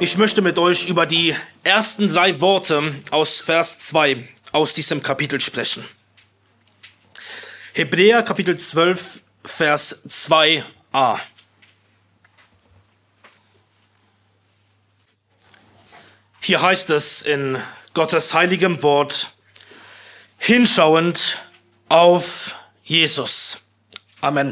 Ich möchte mit euch über die ersten 3 Worte aus Vers 2 aus diesem Kapitel sprechen. Hebräer Kapitel 12, Vers 2a. Hier heißt es in Gottes heiligem Wort: hinschauend auf Jesus. Amen.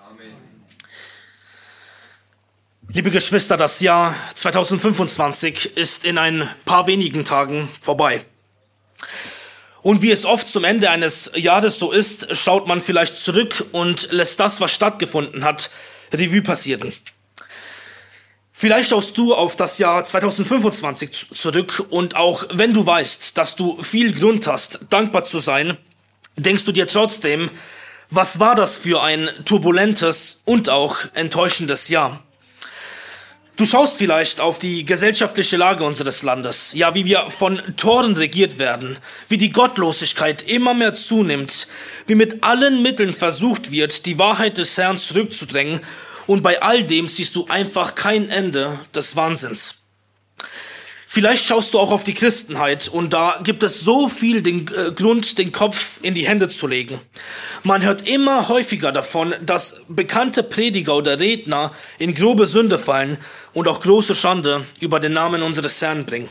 Liebe Geschwister, das Jahr 2025 ist in ein paar wenigen Tagen vorbei. Und wie es oft zum Ende eines Jahres so ist, schaut man vielleicht zurück und lässt das, was stattgefunden hat, Revue passieren. Vielleicht schaust du auf das Jahr 2025 zurück und auch wenn du weißt, dass du viel Grund hast, dankbar zu sein, denkst du dir trotzdem, was war das für ein turbulentes und auch enttäuschendes Jahr? Du schaust vielleicht auf die gesellschaftliche Lage unseres Landes, ja, wie wir von Toren regiert werden, wie die Gottlosigkeit immer mehr zunimmt, wie mit allen Mitteln versucht wird, die Wahrheit des Herrn zurückzudrängen, und bei all dem siehst du einfach kein Ende des Wahnsinns. Vielleicht schaust du auch auf die Christenheit und da gibt es so viel Grund, den Kopf in die Hände zu legen. Man hört immer häufiger davon, dass bekannte Prediger oder Redner in grobe Sünde fallen und auch große Schande über den Namen unseres Herrn bringen.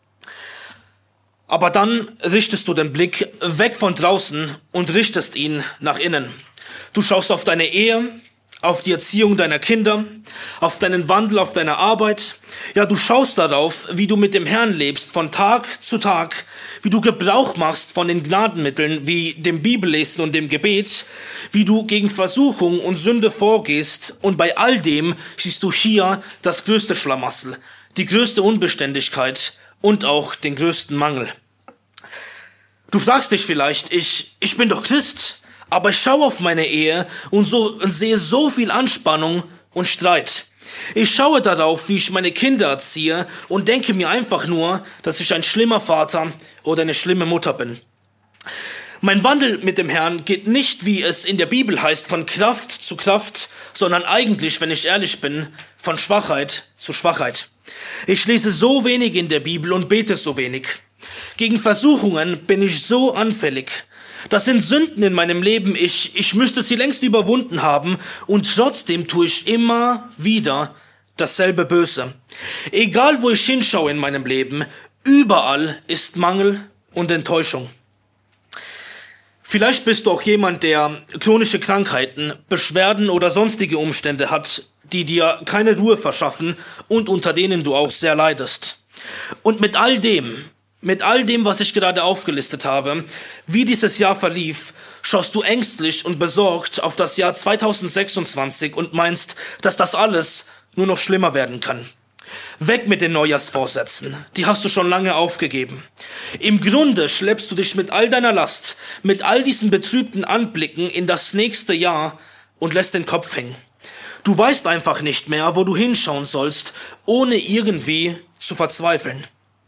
Aber dann richtest du den Blick weg von draußen und richtest ihn nach innen. Du schaust auf deine Ehe, auf die Erziehung deiner Kinder, auf deinen Wandel, auf deine Arbeit. Ja, du schaust darauf, wie du mit dem Herrn lebst, von Tag zu Tag, wie du Gebrauch machst von den Gnadenmitteln, wie dem Bibellesen und dem Gebet, wie du gegen Versuchung und Sünde vorgehst. Und bei all dem siehst du hier das größte Schlamassel, die größte Unbeständigkeit und auch den größten Mangel. Du fragst dich vielleicht, ich bin doch Christ, aber ich schaue auf meine Ehe und sehe so viel Anspannung und Streit. Ich schaue darauf, wie ich meine Kinder erziehe und denke mir einfach nur, dass ich ein schlimmer Vater oder eine schlimme Mutter bin. Mein Wandel mit dem Herrn geht nicht, wie es in der Bibel heißt, von Kraft zu Kraft, sondern eigentlich, wenn ich ehrlich bin, von Schwachheit zu Schwachheit. Ich lese so wenig in der Bibel und bete so wenig. Gegen Versuchungen bin ich so anfällig. Das sind Sünden in meinem Leben, ich müsste sie längst überwunden haben und trotzdem tue ich immer wieder dasselbe Böse. Egal wo ich hinschaue in meinem Leben, überall ist Mangel und Enttäuschung. Vielleicht bist du auch jemand, der chronische Krankheiten, Beschwerden oder sonstige Umstände hat, die dir keine Ruhe verschaffen und unter denen du auch sehr leidest. Und mit all dem, was ich gerade aufgelistet habe, wie dieses Jahr verlief, schaust du ängstlich und besorgt auf das Jahr 2026 und meinst, dass das alles nur noch schlimmer werden kann. Weg mit den Neujahrsvorsätzen, die hast du schon lange aufgegeben. Im Grunde schleppst du dich mit all deiner Last, mit all diesen betrübten Anblicken in das nächste Jahr und lässt den Kopf hängen. Du weißt einfach nicht mehr, wo du hinschauen sollst, ohne irgendwie zu verzweifeln.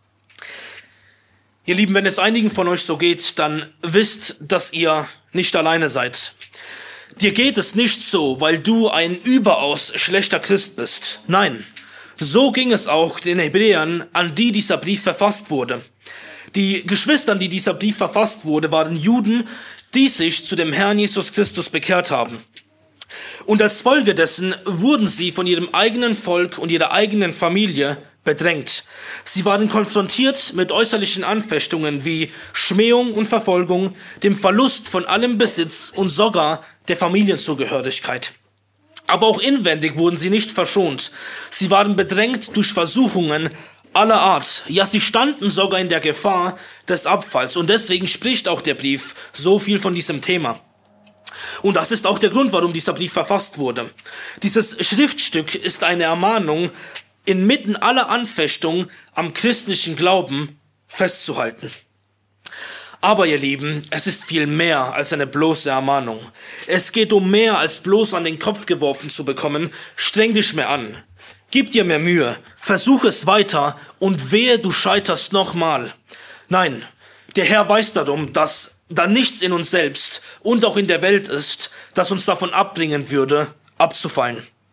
Ihr Lieben, wenn es einigen von euch so geht, dann wisst, dass ihr nicht alleine seid. Dir geht es nicht so, weil du ein überaus schlechter Christ bist. Nein, so ging es auch den Hebräern, an die dieser Brief verfasst wurde. Die Geschwister, an die dieser Brief verfasst wurde, waren Juden, die sich zu dem Herrn Jesus Christus bekehrt haben. Und als Folge dessen wurden sie von ihrem eigenen Volk und ihrer eigenen Familie bedrängt. Sie waren konfrontiert mit äußerlichen Anfechtungen wie Schmähung und Verfolgung, dem Verlust von allem Besitz und sogar der Familienzugehörigkeit. Aber auch inwendig wurden sie nicht verschont. Sie waren bedrängt durch Versuchungen aller Art. Ja, sie standen sogar in der Gefahr des Abfalls. Und deswegen spricht auch der Brief so viel von diesem Thema. Und das ist auch der Grund, warum dieser Brief verfasst wurde. Dieses Schriftstück ist eine Ermahnung, inmitten aller Anfechtung am christlichen Glauben festzuhalten. Aber ihr Lieben, es ist viel mehr als eine bloße Ermahnung. Es geht um mehr als bloß an den Kopf geworfen zu bekommen. Streng dich mehr an. Gib dir mehr Mühe. Versuch es weiter und wehe, du scheiterst nochmal. Nein, der Herr weiß darum, dass da nichts in uns selbst und auch in der Welt ist, das uns davon abbringen würde, abzufallen.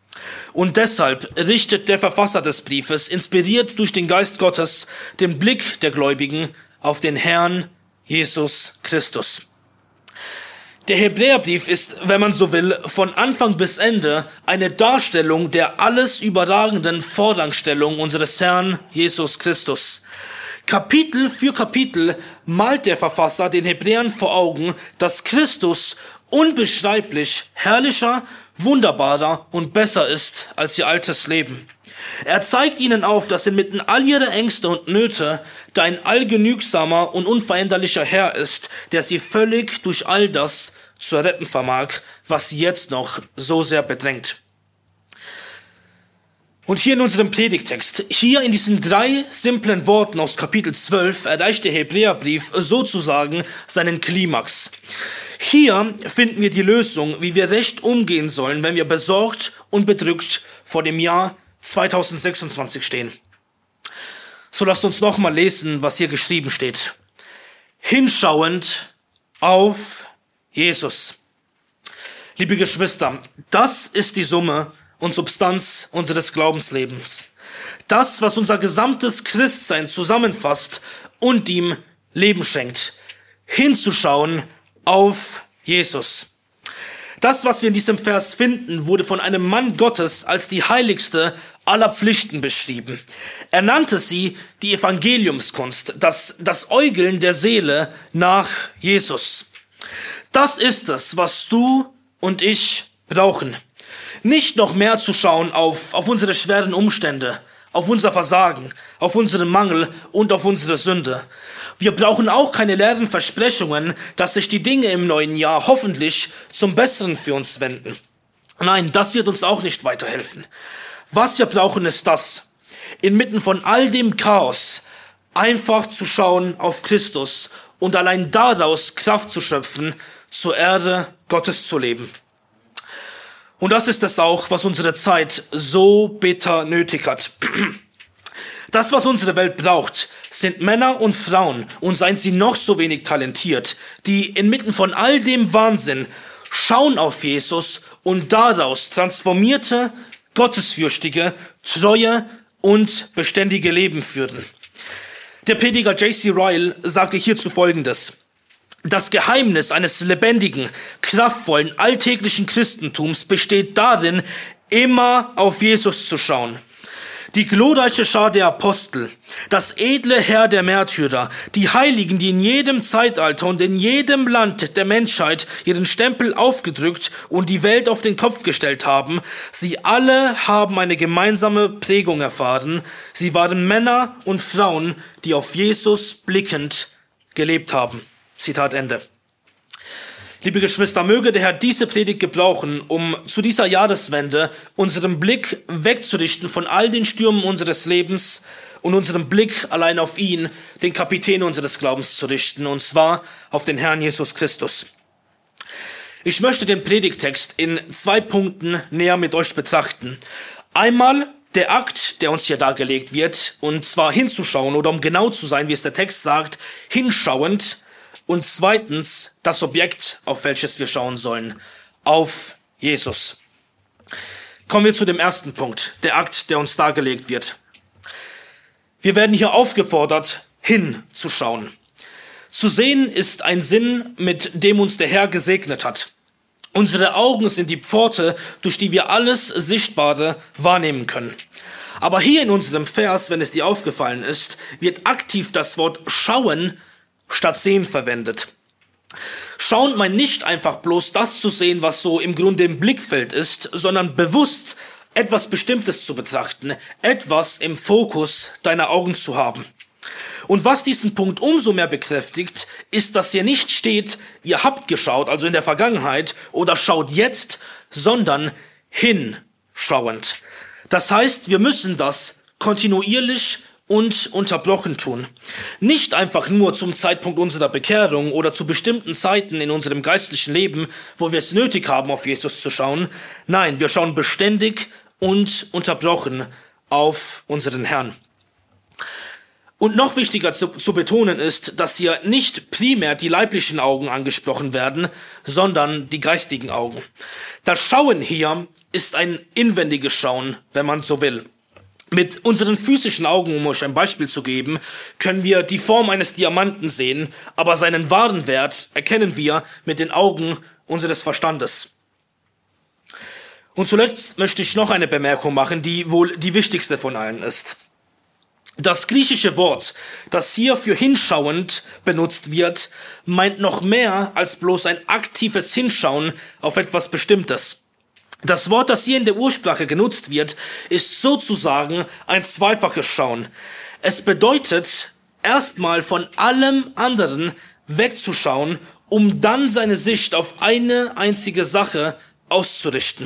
Und deshalb richtet der Verfasser des Briefes, inspiriert durch den Geist Gottes, den Blick der Gläubigen auf den Herrn Jesus Christus. Der Hebräerbrief ist, wenn man so will, von Anfang bis Ende eine Darstellung der alles überragenden Vorrangstellung unseres Herrn Jesus Christus. Kapitel für Kapitel malt der Verfasser den Hebräern vor Augen, dass Christus unbeschreiblich herrlicher, wunderbarer und besser ist als ihr altes Leben. Er zeigt ihnen auf, dass inmitten all ihrer Ängste und Nöte da ein allgenügsamer und unveränderlicher Herr ist, der sie völlig durch all das zu retten vermag, was sie jetzt noch so sehr bedrängt. Und hier in unserem Predigtext, hier in diesen 3 simplen Worten aus Kapitel 12, erreicht der Hebräerbrief sozusagen seinen Klimax. Hier finden wir die Lösung, wie wir recht umgehen sollen, wenn wir besorgt und bedrückt vor dem Jahr 2026 stehen. So lasst uns nochmal lesen, was hier geschrieben steht. Hinschauend auf Jesus. Liebe Geschwister, das ist die Summe und Substanz unseres Glaubenslebens. Das, was unser gesamtes Christsein zusammenfasst und ihm Leben schenkt. Hinzuschauen auf Jesus. Das, was wir in diesem Vers finden, wurde von einem Mann Gottes als die heiligste aller Pflichten beschrieben. Er nannte sie die Evangeliumskunst, das Äugeln der Seele nach Jesus. Das ist es, was du und ich brauchen. Nicht noch mehr zu schauen auf unsere schweren Umstände, auf unser Versagen, auf unseren Mangel und auf unsere Sünde. Wir brauchen auch keine leeren Versprechungen, dass sich die Dinge im neuen Jahr hoffentlich zum Besseren für uns wenden. Nein, das wird uns auch nicht weiterhelfen. Was wir brauchen, ist das: inmitten von all dem Chaos einfach zu schauen auf Christus und allein daraus Kraft zu schöpfen, zur Ehre Gottes zu leben. Und das ist es auch, was unsere Zeit so bitter nötig hat. Das, was unsere Welt braucht, sind Männer und Frauen, und seien sie noch so wenig talentiert, die inmitten von all dem Wahnsinn schauen auf Jesus und daraus transformierte, gottesfürchtige, treue und beständige Leben führen. Der Prediger J.C. Ryle sagte hierzu Folgendes: Das Geheimnis eines lebendigen, kraftvollen, alltäglichen Christentums besteht darin, immer auf Jesus zu schauen. Die glorreiche Schar der Apostel, das edle Heer der Märtyrer, die Heiligen, die in jedem Zeitalter und in jedem Land der Menschheit ihren Stempel aufgedrückt und die Welt auf den Kopf gestellt haben, sie alle haben eine gemeinsame Prägung erfahren. Sie waren Männer und Frauen, die auf Jesus blickend gelebt haben. Zitat Ende. Liebe Geschwister, möge der Herr diese Predigt gebrauchen, um zu dieser Jahreswende unseren Blick wegzurichten von all den Stürmen unseres Lebens und unseren Blick allein auf ihn, den Kapitän unseres Glaubens, zu richten, und zwar auf den Herrn Jesus Christus. Ich möchte den Predigttext in 2 Punkten näher mit euch betrachten. Einmal der Akt, der uns hier dargelegt wird, und zwar hinzuschauen, oder um genau zu sein, wie es der Text sagt, hinschauend. Und zweitens das Objekt, auf welches wir schauen sollen, auf Jesus. Kommen wir zu dem ersten Punkt, der Akt, der uns dargelegt wird. Wir werden hier aufgefordert, hinzuschauen. Zu sehen ist ein Sinn, mit dem uns der Herr gesegnet hat. Unsere Augen sind die Pforte, durch die wir alles Sichtbare wahrnehmen können. Aber hier in unserem Vers, wenn es dir aufgefallen ist, wird aktiv das Wort schauen statt sehen verwendet. Schauen meint nicht einfach bloß das zu sehen, was so im Grunde im Blickfeld ist, sondern bewusst etwas Bestimmtes zu betrachten, etwas im Fokus deiner Augen zu haben. Und was diesen Punkt umso mehr bekräftigt, ist, dass hier nicht steht, ihr habt geschaut, also in der Vergangenheit, oder schaut jetzt, sondern hinschauend. Das heißt, wir müssen das kontinuierlich und unterbrochen tun. Nicht einfach nur zum Zeitpunkt unserer Bekehrung oder zu bestimmten Zeiten in unserem geistlichen Leben, wo wir es nötig haben, auf Jesus zu schauen. Nein, wir schauen beständig und unterbrochen auf unseren Herrn. Und noch wichtiger zu betonen ist, dass hier nicht primär die leiblichen Augen angesprochen werden, sondern die geistigen Augen. Das Schauen hier ist ein inwendiges Schauen, wenn man so will. Mit unseren physischen Augen, um euch ein Beispiel zu geben, können wir die Form eines Diamanten sehen, aber seinen wahren Wert erkennen wir mit den Augen unseres Verstandes. Und zuletzt möchte ich noch eine Bemerkung machen, die wohl die wichtigste von allen ist. Das griechische Wort, das hier für hinschauend benutzt wird, meint noch mehr als bloß ein aktives Hinschauen auf etwas Bestimmtes. Das Wort, das hier in der Ursprache genutzt wird, ist sozusagen ein zweifaches Schauen. Es bedeutet, erstmal von allem anderen wegzuschauen, um dann seine Sicht auf eine einzige Sache auszurichten.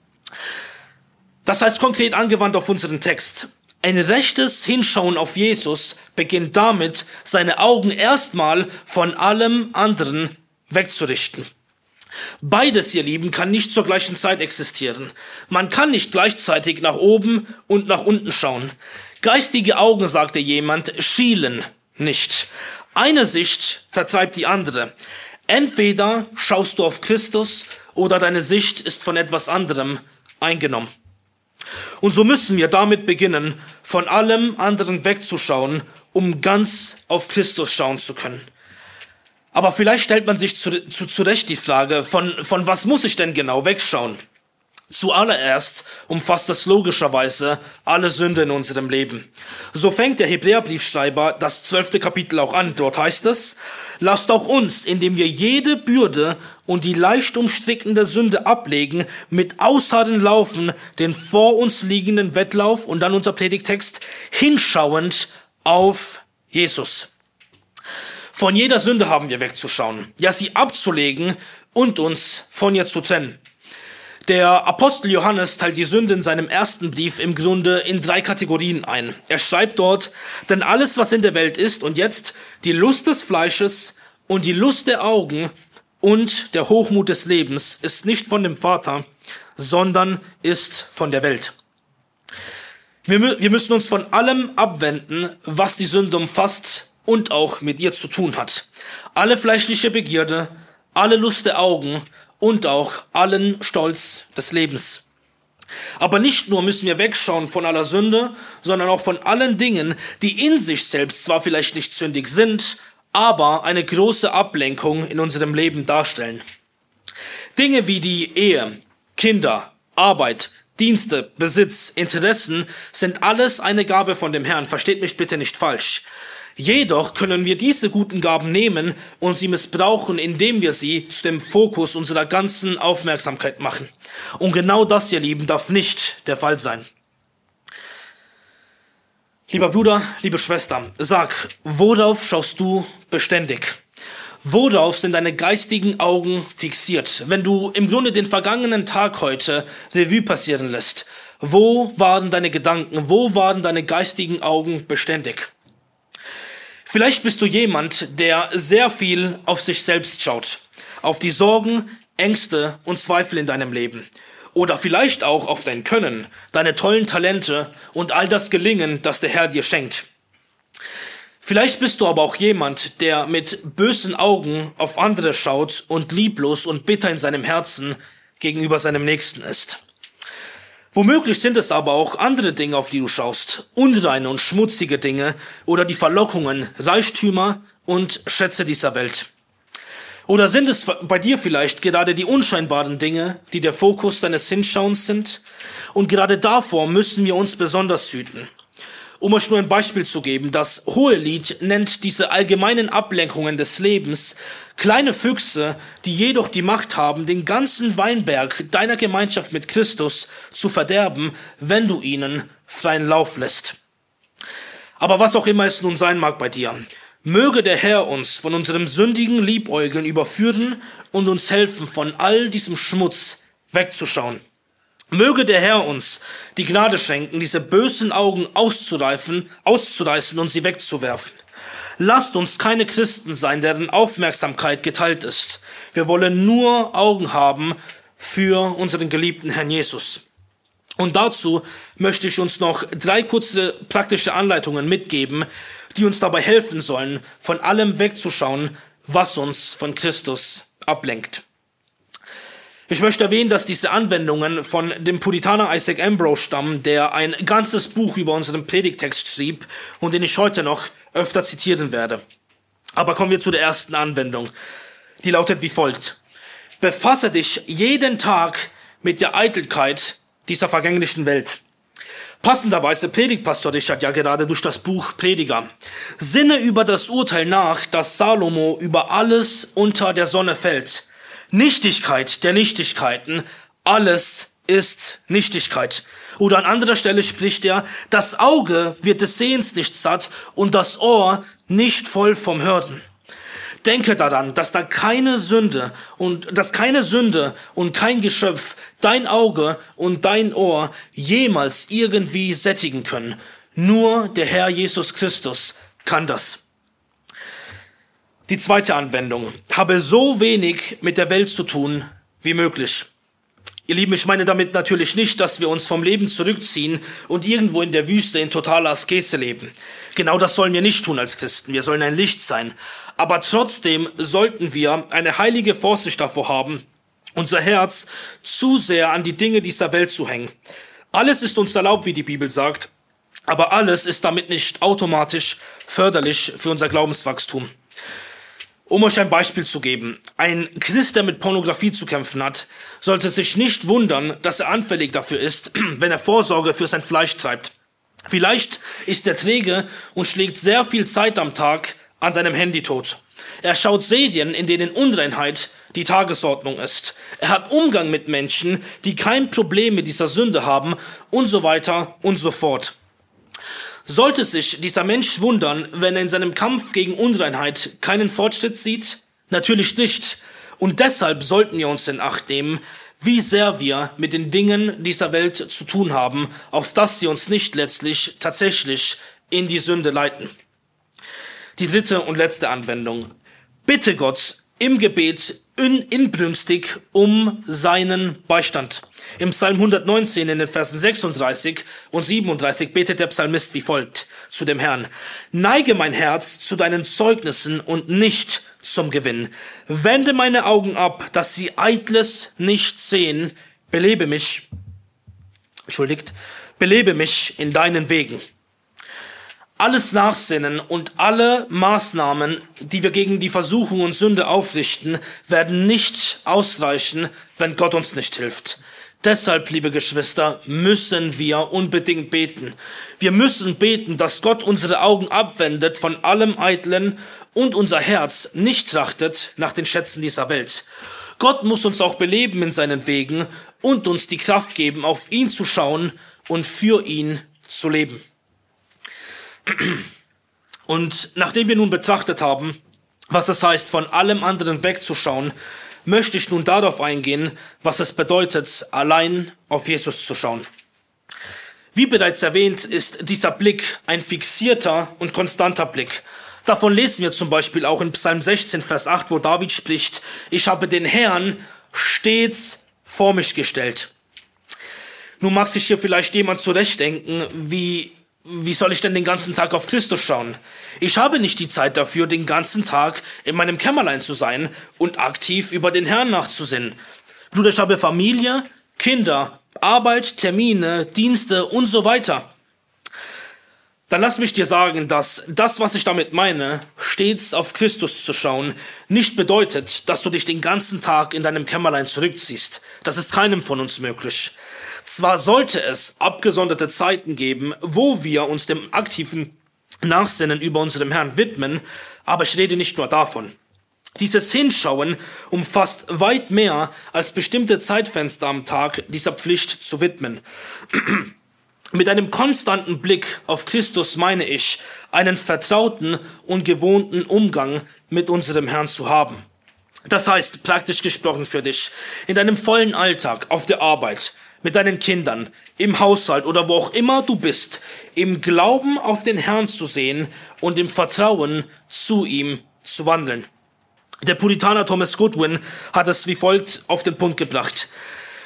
Das heißt konkret angewandt auf unseren Text. Ein rechtes Hinschauen auf Jesus beginnt damit, seine Augen erstmal von allem anderen wegzurichten. Beides, ihr Lieben, kann nicht zur gleichen Zeit existieren. Man kann nicht gleichzeitig nach oben und nach unten schauen. Geistige Augen, sagte jemand, schielen nicht. Eine Sicht vertreibt die andere. Entweder schaust du auf Christus oder deine Sicht ist von etwas anderem eingenommen. Und so müssen wir damit beginnen, von allem anderen wegzuschauen, um ganz auf Christus schauen zu können. Aber vielleicht stellt man sich zurecht die Frage, von was muss ich denn genau wegschauen? Zuallererst umfasst das logischerweise alle Sünde in unserem Leben. So fängt der Hebräerbriefschreiber das 12. Kapitel auch an. Dort heißt es: Lasst auch uns, indem wir jede Bürde und die leicht umstrickende Sünde ablegen, mit Ausharren laufen, den vor uns liegenden Wettlauf, und dann unser Predigtext, hinschauend auf Jesus. Von jeder Sünde haben wir wegzuschauen, ja, sie abzulegen und uns von ihr zu trennen. Der Apostel Johannes teilt die Sünde in seinem ersten Brief im Grunde in 3 Kategorien ein. Er schreibt dort: Denn alles, was in der Welt ist, und jetzt die Lust des Fleisches und die Lust der Augen und der Hochmut des Lebens, ist nicht von dem Vater, sondern ist von der Welt. Wir müssen uns von allem abwenden, was die Sünde umfasst und auch mit ihr zu tun hat. Alle fleischliche Begierde, alle Lust der Augen und auch allen Stolz des Lebens. Aber nicht nur müssen wir wegschauen von aller Sünde, sondern auch von allen Dingen, die in sich selbst zwar vielleicht nicht sündig sind, aber eine große Ablenkung in unserem Leben darstellen. Dinge wie die Ehe, Kinder, Arbeit, Dienste, Besitz, Interessen sind alles eine Gabe von dem Herrn. Versteht mich bitte nicht falsch. Jedoch können wir diese guten Gaben nehmen und sie missbrauchen, indem wir sie zu dem Fokus unserer ganzen Aufmerksamkeit machen. Und genau das, ihr Lieben, darf nicht der Fall sein. Lieber Bruder, liebe Schwester, sag, worauf schaust du beständig? Worauf sind deine geistigen Augen fixiert? Wenn du im Grunde den vergangenen Tag heute Revue passieren lässt, wo waren deine Gedanken, wo waren deine geistigen Augen beständig? Vielleicht bist du jemand, der sehr viel auf sich selbst schaut, auf die Sorgen, Ängste und Zweifel in deinem Leben. Oder vielleicht auch auf dein Können, deine tollen Talente und all das Gelingen, das der Herr dir schenkt. Vielleicht bist du aber auch jemand, der mit bösen Augen auf andere schaut und lieblos und bitter in seinem Herzen gegenüber seinem Nächsten ist. Womöglich sind es aber auch andere Dinge, auf die du schaust, unreine und schmutzige Dinge oder die Verlockungen, Reichtümer und Schätze dieser Welt. Oder sind es bei dir vielleicht gerade die unscheinbaren Dinge, die der Fokus deines Hinschauens sind? Und gerade davor müssen wir uns besonders hüten. Um euch nur ein Beispiel zu geben, das Hohelied nennt diese allgemeinen Ablenkungen des Lebens kleine Füchse, die jedoch die Macht haben, den ganzen Weinberg deiner Gemeinschaft mit Christus zu verderben, wenn du ihnen freien Lauf lässt. Aber was auch immer es nun sein mag bei dir, möge der Herr uns von unserem sündigen Liebäugeln überführen und uns helfen, von all diesem Schmutz wegzuschauen. Möge der Herr uns die Gnade schenken, diese bösen Augen auszureißen und sie wegzuwerfen. Lasst uns keine Christen sein, deren Aufmerksamkeit geteilt ist. Wir wollen nur Augen haben für unseren geliebten Herrn Jesus. Und dazu möchte ich uns noch 3 kurze praktische Anleitungen mitgeben, die uns dabei helfen sollen, von allem wegzuschauen, was uns von Christus ablenkt. Ich möchte erwähnen, dass diese Anwendungen von dem Puritaner Isaac Ambrose stammen, der ein ganzes Buch über unseren Predigtext schrieb und den ich heute noch öfter zitieren werde. Aber kommen wir zu der ersten Anwendung. Die lautet wie folgt: Befasse dich jeden Tag mit der Eitelkeit dieser vergänglichen Welt. Passenderweise predigt Pastor Richard ja gerade durch das Buch Prediger. Sinne über das Urteil nach, das Salomo über alles unter der Sonne fällt. Nichtigkeit der Nichtigkeiten, alles ist Nichtigkeit. Oder an anderer Stelle spricht er: Das Auge wird des Sehens nicht satt und das Ohr nicht voll vom Hören. Denke daran, dass keine Sünde und kein Geschöpf dein Auge und dein Ohr jemals irgendwie sättigen können. Nur der Herr Jesus Christus kann das. Die zweite Anwendung: Habe so wenig mit der Welt zu tun wie möglich. Ihr Lieben, ich meine damit natürlich nicht, dass wir uns vom Leben zurückziehen und irgendwo in der Wüste in totaler Askese leben. Genau das sollen wir nicht tun als Christen. Wir sollen ein Licht sein. Aber trotzdem sollten wir eine heilige Vorsicht davor haben, unser Herz zu sehr an die Dinge dieser Welt zu hängen. Alles ist uns erlaubt, wie die Bibel sagt, aber alles ist damit nicht automatisch förderlich für unser Glaubenswachstum. Um euch ein Beispiel zu geben: Ein Christ, der mit Pornografie zu kämpfen hat, sollte sich nicht wundern, dass er anfällig dafür ist, wenn er Vorsorge für sein Fleisch treibt. Vielleicht ist er träge und schlägt sehr viel Zeit am Tag an seinem Handy tot. Er schaut Serien, in denen Unreinheit die Tagesordnung ist. Er hat Umgang mit Menschen, die kein Problem mit dieser Sünde haben und so weiter und so fort. Sollte sich dieser Mensch wundern, wenn er in seinem Kampf gegen Unreinheit keinen Fortschritt sieht? Natürlich nicht. Und deshalb sollten wir uns in Acht nehmen, wie sehr wir mit den Dingen dieser Welt zu tun haben, auf dass sie uns nicht letztlich tatsächlich in die Sünde leiten. Die dritte und letzte Anwendung: Bitte Gott im Gebet inbrünstig um seinen Beistand. Im Psalm 119 in den Versen 36 und 37 betet der Psalmist wie folgt zu dem Herrn: Neige mein Herz zu deinen Zeugnissen und nicht zum Gewinn. Wende meine Augen ab, dass sie Eitles nicht sehen. Belebe mich in deinen Wegen. Alles Nachsinnen und alle Maßnahmen, die wir gegen die Versuchung und Sünde aufrichten, werden nicht ausreichen, wenn Gott uns nicht hilft. Deshalb, liebe Geschwister, müssen wir unbedingt beten. Wir müssen beten, dass Gott unsere Augen abwendet von allem Eitlen und unser Herz nicht trachtet nach den Schätzen dieser Welt. Gott muss uns auch beleben in seinen Wegen und uns die Kraft geben, auf ihn zu schauen und für ihn zu leben. Und nachdem wir nun betrachtet haben, was es heißt, von allem anderen wegzuschauen, möchte ich nun darauf eingehen, was es bedeutet, allein auf Jesus zu schauen. Wie bereits erwähnt, ist dieser Blick ein fixierter und konstanter Blick. Davon lesen wir zum Beispiel auch in Psalm 16, Vers 8, wo David spricht: Ich habe den Herrn stets vor mich gestellt. Nun mag sich hier vielleicht jemand zurechtdenken, wie soll ich denn den ganzen Tag auf Christus schauen? Ich habe nicht die Zeit dafür, den ganzen Tag in meinem Kämmerlein zu sein und aktiv über den Herrn nachzusinnen. Bruder, ich habe Familie, Kinder, Arbeit, Termine, Dienste und so weiter. Dann lass mich dir sagen, dass das, was ich damit meine, stets auf Christus zu schauen, nicht bedeutet, dass du dich den ganzen Tag in deinem Kämmerlein zurückziehst. Das ist keinem von uns möglich. Zwar sollte es abgesonderte Zeiten geben, wo wir uns dem aktiven Nachsinnen über unserem Herrn widmen, aber ich rede nicht nur davon. Dieses Hinschauen umfasst weit mehr als bestimmte Zeitfenster am Tag dieser Pflicht zu widmen. Mit einem konstanten Blick auf Christus meine ich, einen vertrauten und gewohnten Umgang mit unserem Herrn zu haben. Das heißt, praktisch gesprochen für dich, in deinem vollen Alltag, auf der Arbeit, mit deinen Kindern, im Haushalt oder wo auch immer du bist, im Glauben auf den Herrn zu sehen und im Vertrauen zu ihm zu wandeln. Der Puritaner Thomas Goodwin hat es wie folgt auf den Punkt gebracht: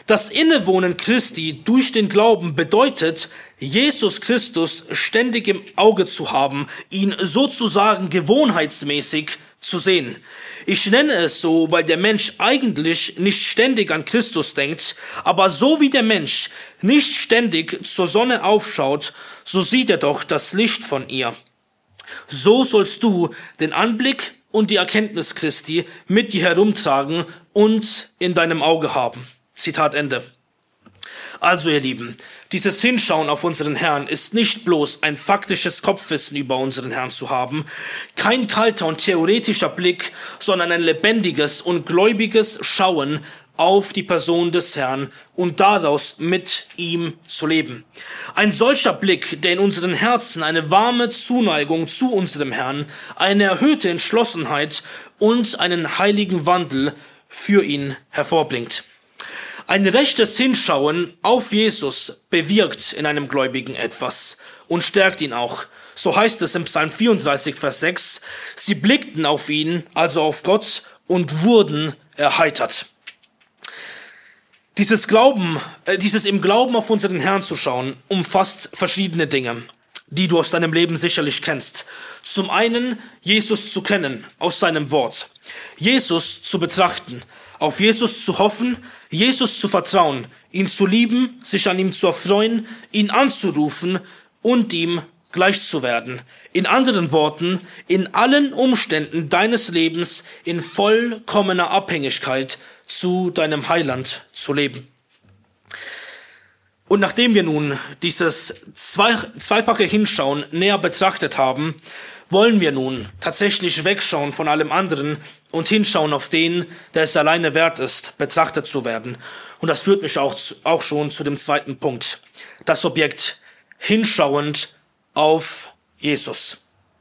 Das Innewohnen Christi durch den Glauben bedeutet, Jesus Christus ständig im Auge zu haben, ihn sozusagen gewohnheitsmäßig zu sehen. Ich nenne es so, weil der Mensch eigentlich nicht ständig an Christus denkt, aber so wie der Mensch nicht ständig zur Sonne aufschaut, so sieht er doch das Licht von ihr. So sollst du den Anblick und die Erkenntnis Christi mit dir herumtragen und in deinem Auge haben. Zitat Ende. Also ihr Lieben, dieses Hinschauen auf unseren Herrn ist nicht bloß ein faktisches Kopfwissen über unseren Herrn zu haben, kein kalter und theoretischer Blick, sondern ein lebendiges und gläubiges Schauen auf die Person des Herrn und daraus mit ihm zu leben. Ein solcher Blick, der in unseren Herzen eine warme Zuneigung zu unserem Herrn, eine erhöhte Entschlossenheit und einen heiligen Wandel für ihn hervorbringt. Ein rechtes Hinschauen auf Jesus bewirkt in einem Gläubigen etwas und stärkt ihn auch. So heißt es im Psalm 34, Vers 6, sie blickten auf ihn, also auf Gott, und wurden erheitert. Dieses im Glauben auf unseren Herrn zu schauen, umfasst verschiedene Dinge, die du aus deinem Leben sicherlich kennst. Zum einen, Jesus zu kennen aus seinem Wort, Jesus zu betrachten, auf Jesus zu hoffen, Jesus zu vertrauen, ihn zu lieben, sich an ihm zu erfreuen, ihn anzurufen und ihm gleich zu werden. In anderen Worten, in allen Umständen deines Lebens in vollkommener Abhängigkeit zu deinem Heiland zu leben. Und nachdem wir nun dieses zweifache Hinschauen näher betrachtet haben, wollen wir nun tatsächlich wegschauen von allem anderen und hinschauen auf den, der es alleine wert ist, betrachtet zu werden. Und das führt mich auch schon zu dem zweiten Punkt. Das Objekt hinschauend auf Jesus.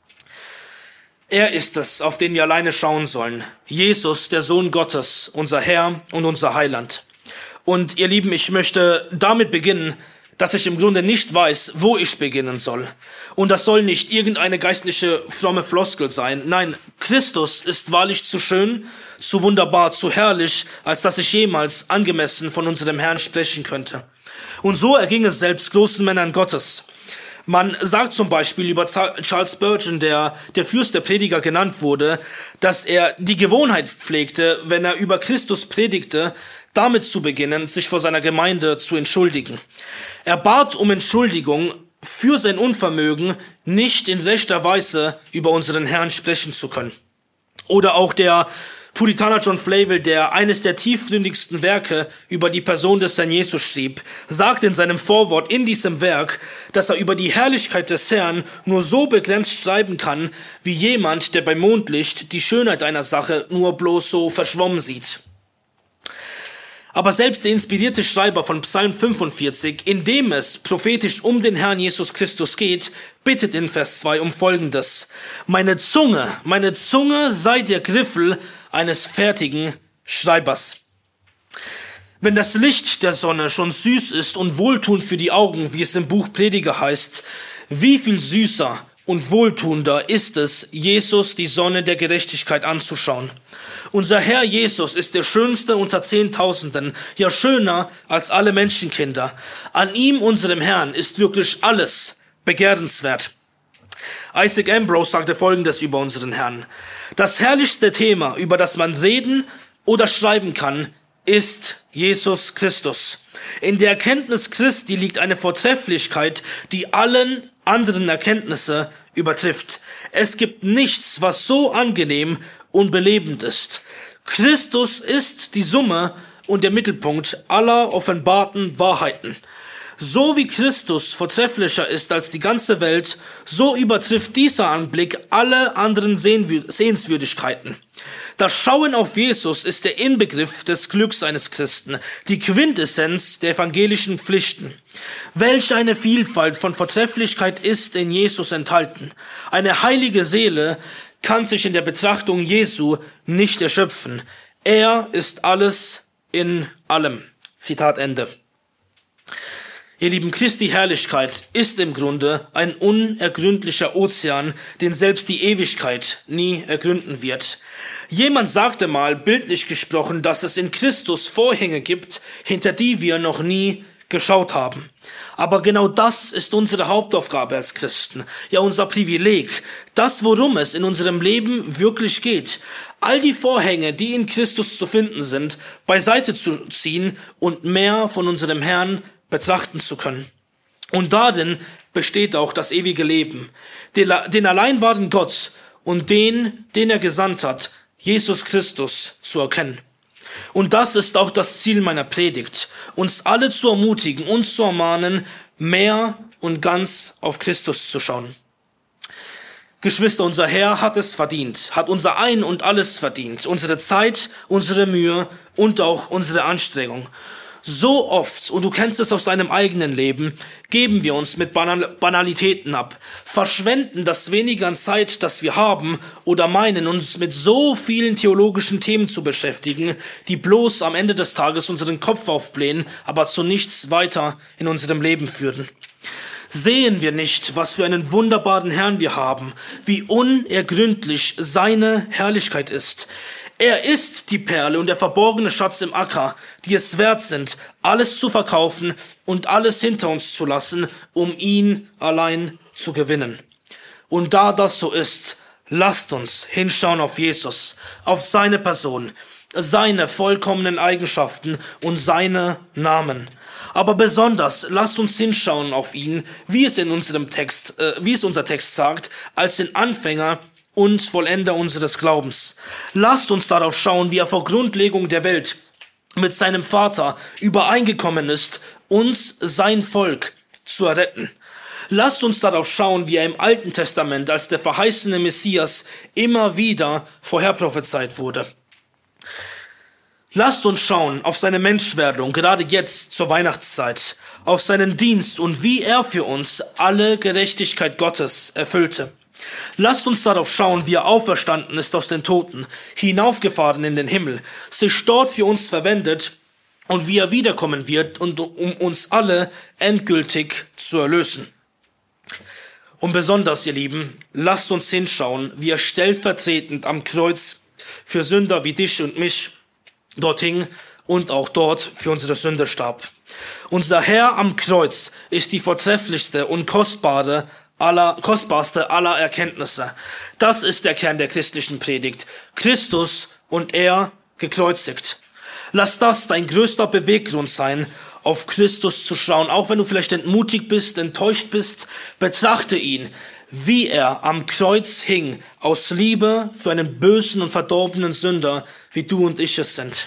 Er ist es, auf den wir alleine schauen sollen. Jesus, der Sohn Gottes, unser Herr und unser Heiland. Und ihr Lieben, ich möchte damit beginnen, dass ich im Grunde nicht weiß, wo ich beginnen soll. Und das soll nicht irgendeine geistliche, fromme Floskel sein. Nein, Christus ist wahrlich zu schön, zu wunderbar, zu herrlich, als dass ich jemals angemessen von unserem Herrn sprechen könnte. Und so erging es selbst großen Männern Gottes. Man sagt zum Beispiel über Charles Spurgeon, der Fürst der Prediger genannt wurde, dass er die Gewohnheit pflegte, wenn er über Christus predigte, damit zu beginnen, sich vor seiner Gemeinde zu entschuldigen. Er bat um Entschuldigung für sein Unvermögen, nicht in rechter Weise über unseren Herrn sprechen zu können. Oder auch der Puritaner John Flavel, der eines der tiefgründigsten Werke über die Person des Herrn Jesus schrieb, sagt in seinem Vorwort in diesem Werk, dass er über die Herrlichkeit des Herrn nur so begrenzt schreiben kann, wie jemand, der beim Mondlicht die Schönheit einer Sache nur bloß so verschwommen sieht. Aber selbst der inspirierte Schreiber von Psalm 45, in dem es prophetisch um den Herrn Jesus Christus geht, bittet in Vers 2 um Folgendes: meine Zunge sei der Griffel eines fertigen Schreibers. Wenn das Licht der Sonne schon süß ist und wohltuend für die Augen, wie es im Buch Prediger heißt, wie viel süßer und wohltuender ist es, Jesus, die Sonne der Gerechtigkeit, anzuschauen. Unser Herr Jesus ist der schönste unter Zehntausenden, ja schöner als alle Menschenkinder. An ihm, unserem Herrn, ist wirklich alles begehrenswert. Isaac Ambrose sagte Folgendes über unseren Herrn: das herrlichste Thema, über das man reden oder schreiben kann, ist Jesus Christus. In der Erkenntnis Christi liegt eine Vortrefflichkeit, die allen anderen Erkenntnisse übertrifft. Es gibt nichts, was so angenehm und belebend ist. Christus ist die Summe und der Mittelpunkt aller offenbarten Wahrheiten. So wie Christus vortrefflicher ist als die ganze Welt, so übertrifft dieser Anblick alle anderen Sehenswürdigkeiten. Das Schauen auf Jesus ist der Inbegriff des Glücks eines Christen, die Quintessenz der evangelischen Pflichten. Welch eine Vielfalt von Vortrefflichkeit ist in Jesus enthalten. Eine heilige Seele kann sich in der Betrachtung Jesu nicht erschöpfen. Er ist alles in allem. Zitat Ende. Ihr Lieben, Christi Herrlichkeit ist im Grunde ein unergründlicher Ozean, den selbst die Ewigkeit nie ergründen wird. Jemand sagte mal, bildlich gesprochen, dass es in Christus Vorhänge gibt, hinter die wir noch nie geschaut haben. Aber genau das ist unsere Hauptaufgabe als Christen, ja unser Privileg, das, worum es in unserem Leben wirklich geht. All die Vorhänge, die in Christus zu finden sind, beiseite zu ziehen und mehr von unserem Herrn betrachten zu können. Und darin besteht auch das ewige Leben, den allein wahren Gott und den er gesandt hat, Jesus Christus, zu erkennen. Und das ist auch das Ziel meiner Predigt, uns alle zu ermutigen, uns zu ermahnen, mehr und ganz auf Christus zu schauen. Geschwister, unser Herr hat es verdient, hat unser Ein und Alles verdient, unsere Zeit, unsere Mühe und auch unsere Anstrengung. So oft, und du kennst es aus deinem eigenen Leben, geben wir uns mit Banalitäten ab, verschwenden das wenige an Zeit, das wir haben, oder meinen, uns mit so vielen theologischen Themen zu beschäftigen, die bloß am Ende des Tages unseren Kopf aufblähen, aber zu nichts weiter in unserem Leben führen. Sehen wir nicht, was für einen wunderbaren Herrn wir haben, wie unergründlich seine Herrlichkeit ist. Er ist die Perle und der verborgene Schatz im Acker, die es wert sind, alles zu verkaufen und alles hinter uns zu lassen, um ihn allein zu gewinnen. Und da das so ist, lasst uns hinschauen auf Jesus, auf seine Person, seine vollkommenen Eigenschaften und seine Namen. Aber besonders lasst uns hinschauen auf ihn, wie es unser Text sagt, als den Anfänger und Vollender unseres Glaubens. Lasst uns darauf schauen, wie er vor Grundlegung der Welt mit seinem Vater übereingekommen ist, uns, sein Volk, zu erretten. Lasst uns darauf schauen, wie er im Alten Testament als der verheißene Messias immer wieder vorherprophezeit wurde. Lasst uns schauen auf seine Menschwerdung, gerade jetzt zur Weihnachtszeit, auf seinen Dienst und wie er für uns alle Gerechtigkeit Gottes erfüllte. Lasst uns darauf schauen, wie er auferstanden ist aus den Toten, hinaufgefahren in den Himmel, sich dort für uns verwendet und wie er wiederkommen wird, um uns alle endgültig zu erlösen. Und besonders, ihr Lieben, lasst uns hinschauen, wie er stellvertretend am Kreuz für Sünder wie dich und mich dort hing und auch dort für unsere Sünde starb. Unser Herr am Kreuz ist die vortrefflichste und kostbarste aller Erkenntnisse. Das ist der Kern der christlichen Predigt. Christus und er gekreuzigt. Lass das dein größter Beweggrund sein, auf Christus zu schauen. Auch wenn du vielleicht entmutigt bist, enttäuscht bist, betrachte ihn, wie er am Kreuz hing, aus Liebe für einen bösen und verdorbenen Sünder, wie du und ich es sind.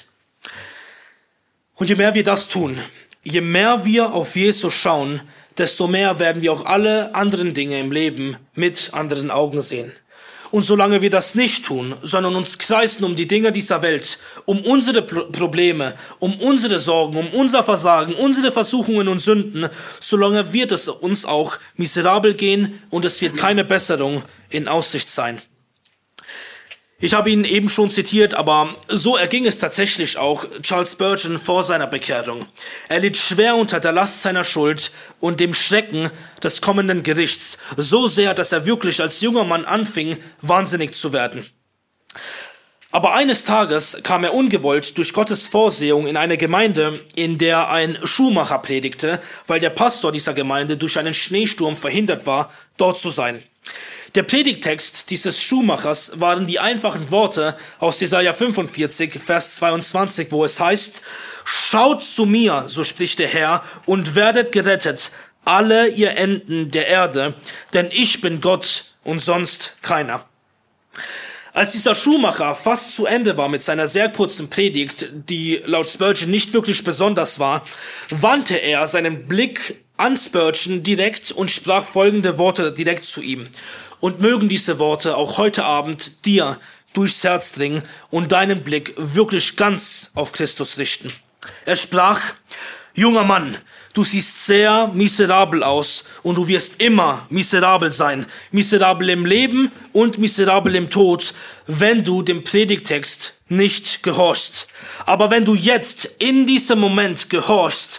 Und je mehr wir das tun, je mehr wir auf Jesus schauen, desto mehr werden wir auch alle anderen Dinge im Leben mit anderen Augen sehen. Und solange wir das nicht tun, sondern uns kreisen um die Dinge dieser Welt, um unsere Probleme, um unsere Sorgen, um unser Versagen, unsere Versuchungen und Sünden, solange wird es uns auch miserabel gehen und es wird keine Besserung in Aussicht sein. Ich habe ihn eben schon zitiert, aber so erging es tatsächlich auch Charles Spurgeon vor seiner Bekehrung. Er litt schwer unter der Last seiner Schuld und dem Schrecken des kommenden Gerichts, so sehr, dass er wirklich als junger Mann anfing, wahnsinnig zu werden. Aber eines Tages kam er ungewollt durch Gottes Vorsehung in eine Gemeinde, in der ein Schuhmacher predigte, weil der Pastor dieser Gemeinde durch einen Schneesturm verhindert war, dort zu sein. Der Predigttext dieses Schuhmachers waren die einfachen Worte aus Jesaja 45, Vers 22, wo es heißt: Schaut zu mir, so spricht der Herr, und werdet gerettet, alle ihr Enden der Erde, denn ich bin Gott und sonst keiner. Als dieser Schuhmacher fast zu Ende war mit seiner sehr kurzen Predigt, die laut Spurgeon nicht wirklich besonders war, wandte er seinen Blick an Spurgeon direkt und sprach folgende Worte direkt zu ihm. Und mögen diese Worte auch heute Abend dir durchs Herz dringen und deinen Blick wirklich ganz auf Christus richten. Er sprach: Junger Mann, du siehst sehr miserabel aus und du wirst immer miserabel sein. Miserabel im Leben und miserabel im Tod, wenn du dem Predigtext nicht gehorchst. Aber wenn du jetzt in diesem Moment gehorchst,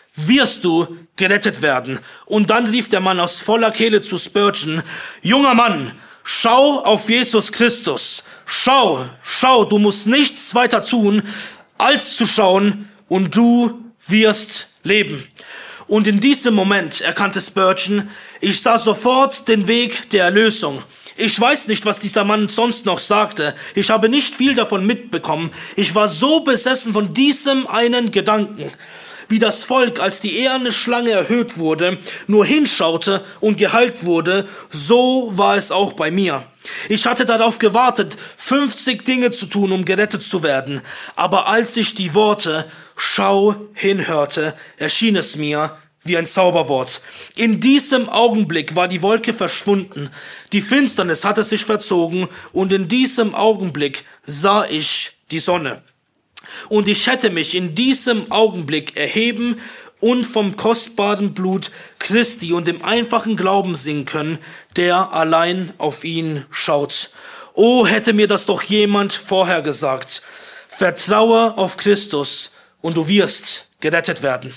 wirst du gerettet werden. Und dann rief der Mann aus voller Kehle zu Spurgeon: Junger Mann, schau auf Jesus Christus. Schau, du musst nichts weiter tun, als zu schauen, und du wirst leben. Und in diesem Moment erkannte Spurgeon: ich sah sofort den Weg der Erlösung. Ich weiß nicht, was dieser Mann sonst noch sagte. Ich habe nicht viel davon mitbekommen. Ich war so besessen von diesem einen Gedanken. Wie das Volk, als die eherne Schlange erhöht wurde, nur hinschaute und geheilt wurde, so war es auch bei mir. Ich hatte darauf gewartet, 50 Dinge zu tun, um gerettet zu werden. Aber als ich die Worte "Schau" hinhörte, erschien es mir wie ein Zauberwort. In diesem Augenblick war die Wolke verschwunden, die Finsternis hatte sich verzogen, und in diesem Augenblick sah ich die Sonne. Und ich hätte mich in diesem Augenblick erheben und vom kostbaren Blut Christi und dem einfachen Glauben singen können, der allein auf ihn schaut. Oh, hätte mir das doch jemand vorher gesagt. Vertraue auf Christus und du wirst gerettet werden.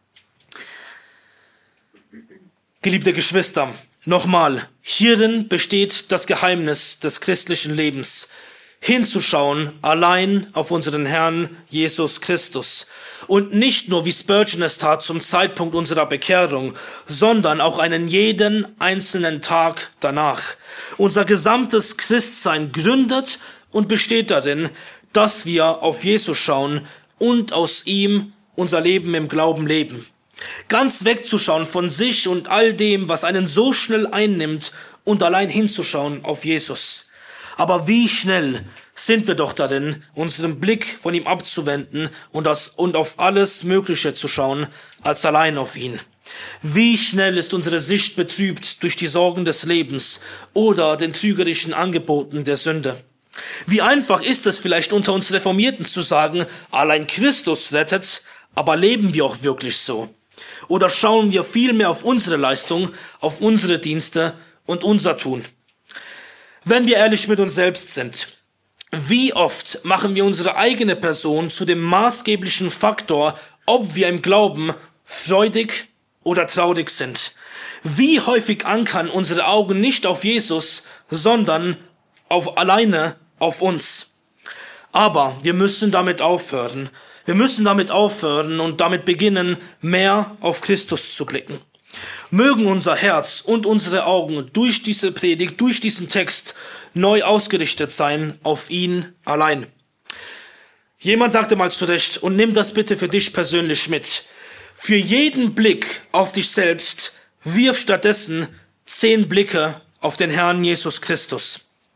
Geliebte Geschwister, nochmal, hierin besteht das Geheimnis des christlichen Lebens. Hinzuschauen allein auf unseren Herrn Jesus Christus. Und nicht nur, wie Spurgeon es tat zum Zeitpunkt unserer Bekehrung, sondern auch einen jeden einzelnen Tag danach. Unser gesamtes Christsein gründet und besteht darin, dass wir auf Jesus schauen und aus ihm unser Leben im Glauben leben. Ganz wegzuschauen von sich und all dem, was einen so schnell einnimmt, und allein hinzuschauen auf Jesus. Aber wie schnell sind wir doch darin, unseren Blick von ihm abzuwenden und auf alles Mögliche zu schauen, als allein auf ihn. Wie schnell ist unsere Sicht betrübt durch die Sorgen des Lebens oder den trügerischen Angeboten der Sünde. Wie einfach ist es vielleicht unter uns Reformierten zu sagen, allein Christus rettet, aber leben wir auch wirklich so? Oder schauen wir vielmehr auf unsere Leistung, auf unsere Dienste und unser Tun? Wenn wir ehrlich mit uns selbst sind, wie oft machen wir unsere eigene Person zu dem maßgeblichen Faktor, ob wir im Glauben freudig oder traurig sind? Wie häufig ankern unsere Augen nicht auf Jesus, sondern alleine auf uns? Aber wir müssen damit aufhören. Wir müssen damit aufhören und damit beginnen, mehr auf Christus zu blicken. Mögen unser Herz und unsere Augen durch diese Predigt, durch diesen Text neu ausgerichtet sein auf ihn allein. Jemand sagte mal zu Recht, und nimm das bitte für dich persönlich mit: Für jeden Blick auf dich selbst wirf stattdessen 10 Blicke auf den Herrn Jesus Christus.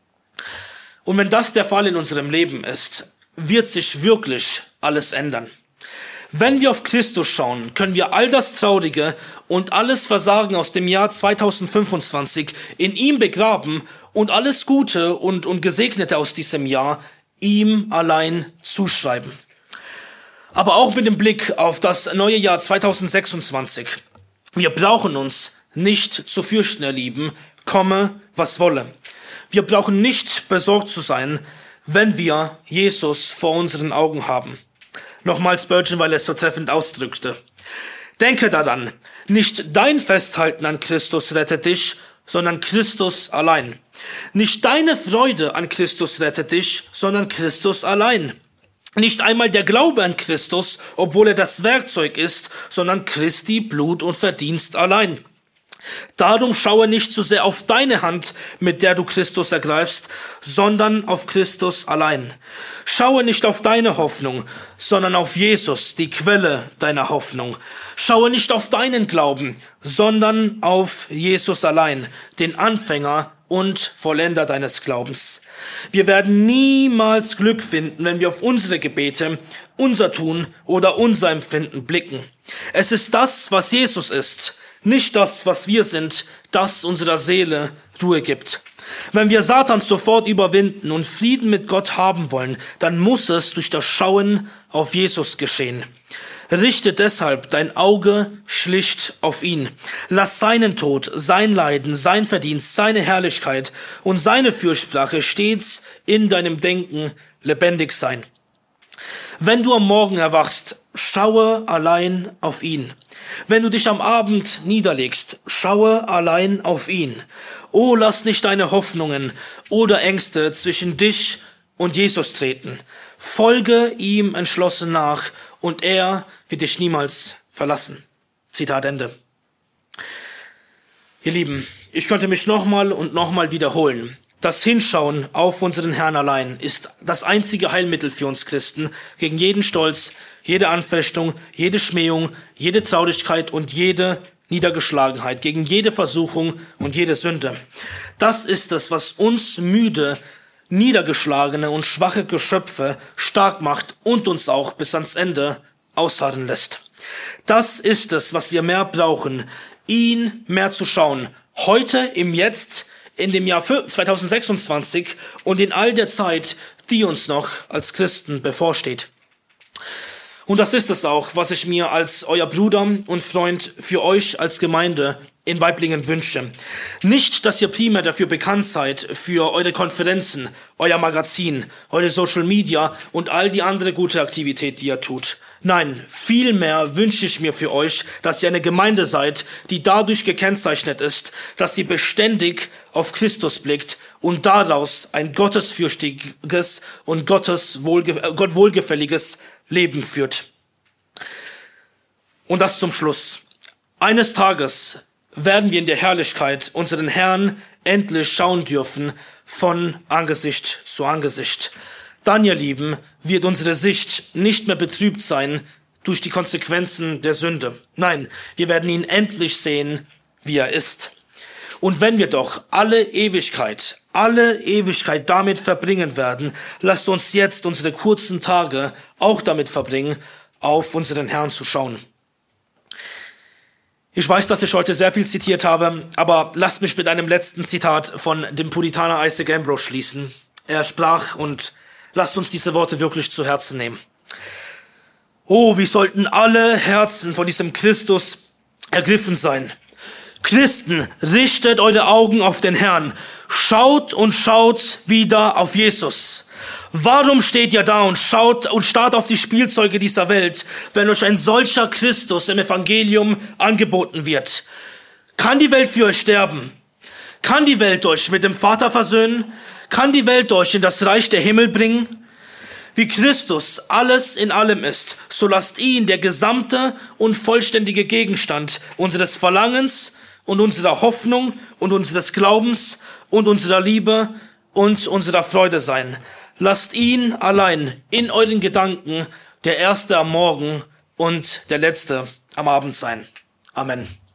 Und wenn das der Fall in unserem Leben ist, wird sich wirklich alles ändern. Wenn wir auf Christus schauen, können wir all das Traurige und alles Versagen aus dem Jahr 2025 in ihm begraben und alles Gute und Gesegnete aus diesem Jahr ihm allein zuschreiben. Aber auch mit dem Blick auf das neue Jahr 2026. Wir brauchen uns nicht zu fürchten, ihr Lieben, komme, was wolle. Wir brauchen nicht besorgt zu sein, wenn wir Jesus vor unseren Augen haben. Nochmals Spurgeon, weil er es so treffend ausdrückte. Denke daran, nicht dein Festhalten an Christus rettet dich, sondern Christus allein. Nicht deine Freude an Christus rettet dich, sondern Christus allein. Nicht einmal der Glaube an Christus, obwohl er das Werkzeug ist, sondern Christi Blut und Verdienst allein. Darum schaue nicht zu sehr auf deine Hand, mit der du Christus ergreifst, sondern auf Christus allein. Schaue nicht auf deine Hoffnung, sondern auf Jesus, die Quelle deiner Hoffnung. Schaue nicht auf deinen Glauben, sondern auf Jesus allein, den Anfänger und Vollender deines Glaubens. Wir werden niemals Glück finden, wenn wir auf unsere Gebete, unser Tun oder unser Empfinden blicken. Es ist das, was Jesus ist, nicht das, was wir sind, das unserer Seele Ruhe gibt. Wenn wir Satan sofort überwinden und Frieden mit Gott haben wollen, dann muss es durch das Schauen auf Jesus geschehen. Richte deshalb dein Auge schlicht auf ihn. Lass seinen Tod, sein Leiden, sein Verdienst, seine Herrlichkeit und seine Fürsprache stets in deinem Denken lebendig sein. Wenn du am Morgen erwachst, schaue allein auf ihn. Wenn du dich am Abend niederlegst, schaue allein auf ihn. Oh, lass nicht deine Hoffnungen oder Ängste zwischen dich und Jesus treten. Folge ihm entschlossen nach und er wird dich niemals verlassen. Zitat Ende. Ihr Lieben, ich könnte mich nochmal und nochmal wiederholen. Das Hinschauen auf unseren Herrn allein ist das einzige Heilmittel für uns Christen gegen jeden Stolz, jede Anfechtung, jede Schmähung, jede Traurigkeit und jede Niedergeschlagenheit, gegen jede Versuchung und jede Sünde. Das ist es, was uns müde, niedergeschlagene und schwache Geschöpfe stark macht und uns auch bis ans Ende ausharren lässt. Das ist es, was wir mehr brauchen, ihn mehr zu schauen, heute, im Jetzt, in dem Jahr 2026 und in all der Zeit, die uns noch als Christen bevorsteht. Und das ist es auch, was ich mir als euer Bruder und Freund für euch als Gemeinde in Waiblingen wünsche. Nicht, dass ihr primär dafür bekannt seid, für eure Konferenzen, euer Magazin, eure Social Media und all die andere gute Aktivität, die ihr tut. Nein, vielmehr wünsche ich mir für euch, dass ihr eine Gemeinde seid, die dadurch gekennzeichnet ist, dass sie beständig auf Christus blickt und daraus ein gottesfürchtiges und Gott wohlgefälliges Leben führt. Und das zum Schluss. Eines Tages werden wir in der Herrlichkeit unseren Herrn endlich schauen dürfen, von Angesicht zu Angesicht. Dann, ihr Lieben, wird unsere Sicht nicht mehr betrübt sein durch die Konsequenzen der Sünde. Nein, wir werden ihn endlich sehen, wie er ist. Und wenn wir doch alle Ewigkeit damit verbringen werden, lasst uns jetzt unsere kurzen Tage auch damit verbringen, auf unseren Herrn zu schauen. Ich weiß, dass ich heute sehr viel zitiert habe, aber lasst mich mit einem letzten Zitat von dem Puritaner Isaac Ambrose schließen. Er sprach, und lasst uns diese Worte wirklich zu Herzen nehmen: Oh, wie sollten alle Herzen von diesem Christus ergriffen sein. Christen, richtet eure Augen auf den Herrn. Schaut und schaut wieder auf Jesus. Warum steht ihr da und schaut und starrt auf die Spielzeuge dieser Welt, wenn euch ein solcher Christus im Evangelium angeboten wird? Kann die Welt für euch sterben? Kann die Welt euch mit dem Vater versöhnen? Kann die Welt euch in das Reich der Himmel bringen? Wie Christus alles in allem ist, so lasst ihn der gesamte und vollständige Gegenstand unseres Verlangens und unserer Hoffnung und unseres Glaubens und unserer Liebe und unserer Freude sein. Lasst ihn allein in euren Gedanken der Erste am Morgen und der Letzte am Abend sein. Amen.